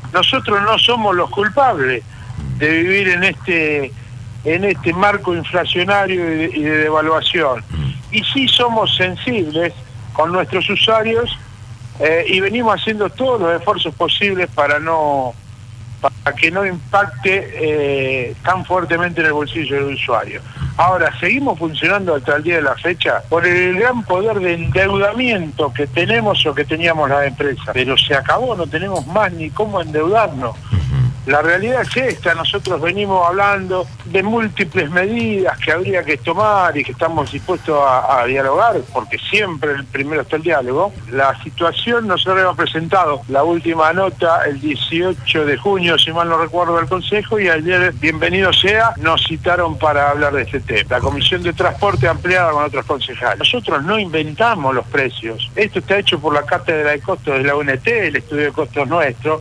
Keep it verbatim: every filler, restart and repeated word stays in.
nosotros no somos los culpables de vivir en este en este marco inflacionario y de, y de devaluación. Y sí somos sensibles con nuestros usuarios eh, y venimos haciendo todos los esfuerzos posibles para no para que no impacte eh, tan fuertemente en el bolsillo del usuario. Ahora, seguimos funcionando hasta el día de la fecha por el gran poder de endeudamiento que tenemos o que teníamos las empresas, pero se acabó, no tenemos más ni cómo endeudarnos. La realidad es esta, nosotros venimos hablando de múltiples medidas que habría que tomar y que estamos dispuestos a, a dialogar, porque siempre el primero está el diálogo. La situación, nosotros hemos presentado la última nota el dieciocho de junio, si mal no recuerdo, del Consejo, y ayer, bienvenido sea, nos citaron para hablar de este tema. La Comisión de Transporte ampliada con otros concejales. Nosotros no inventamos los precios. Esto está hecho por la Cátedra de Costos de la U N T, el estudio de costos nuestro.